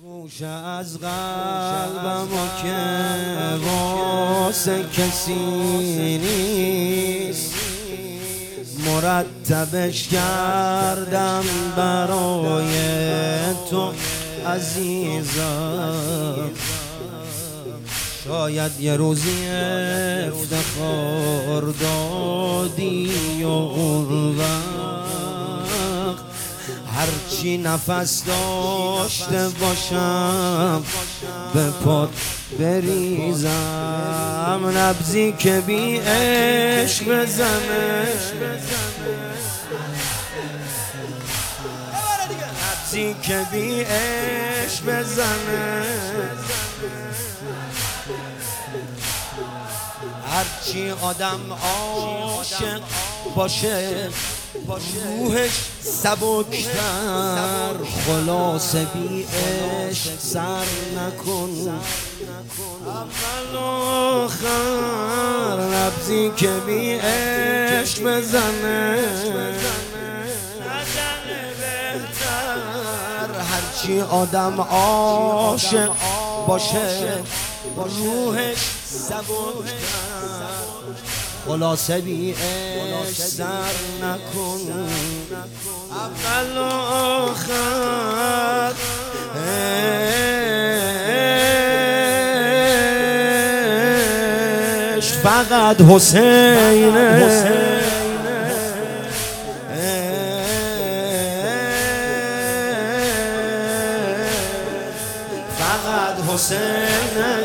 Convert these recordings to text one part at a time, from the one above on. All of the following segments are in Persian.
گوشه از قلبم و که واسه کسی نیست، مرتبش کردم برای تو عزیزم. شاید یه روزی افتخار دادی و اون وقت هرچی نفس داشته باشم به پات بریزم. نبضی که بی عشق بزنه، نبضی که بی عشق بزنه، هرچی آدم عاشق باشه روحش سبکتر، خلاصه بی عشق سر نکن. اول آخر نبضی که بی عشق بزنه، بهتر هرچی آدم عاشق باشه روحش سبکتر، خلاصه بی عشق سر نکن. اول آخر عشق فقط حسینه، فقط حسینه.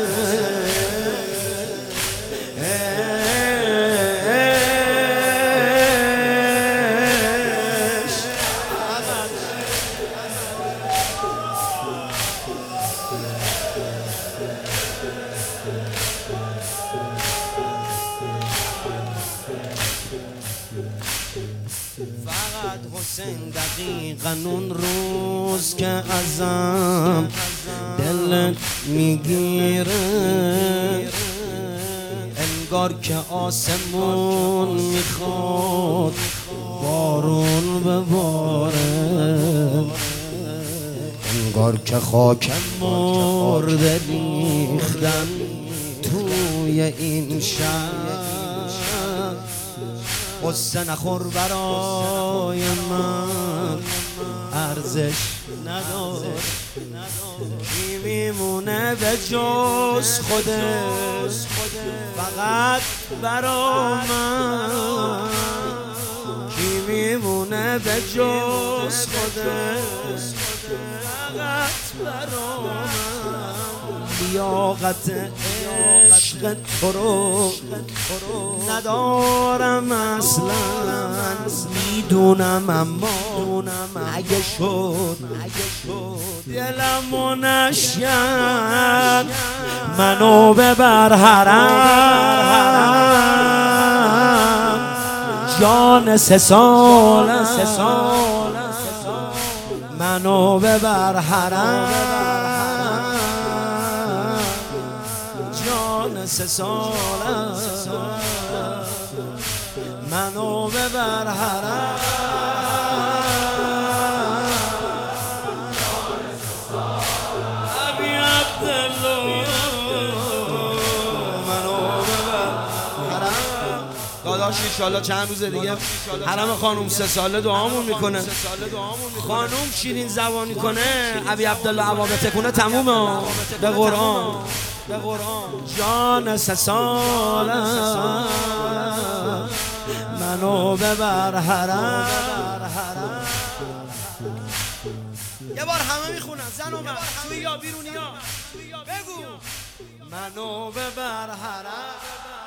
فقط حسین دقیقاً اون روز که ازم دلت میگیره، انگار که آسمون میخواد بارون بباره، انگار که خاک مرده ریختن توی این شهر. قصه نخور برای من ارزش نداره، کی میمونه به جز خودت فقط برای من، کی میمونه به جز خودت فقط برای من. لیاقت عشق تو رو ندارم اصلا، میدونم اما اگه شد دلمو نشکن، منو ببر حرم جان 3 سالم، منو ببر حرم جان 3 سالم، منو ببر حرم ابی عبدالله، منو ببر حرم. داداش انشالله چند روز دیگه حرم خانوم 3 ساله دعامون میکنه. خانوم شیرین زبانی کنه، ابی عبدالله عوابه کنه، تمومه به قرآن. جان 3 سالم، منو ببر حرم. یه بار همه میخونن زن و مرد، توی یا بیرونی ها بگو منو ببر حرم.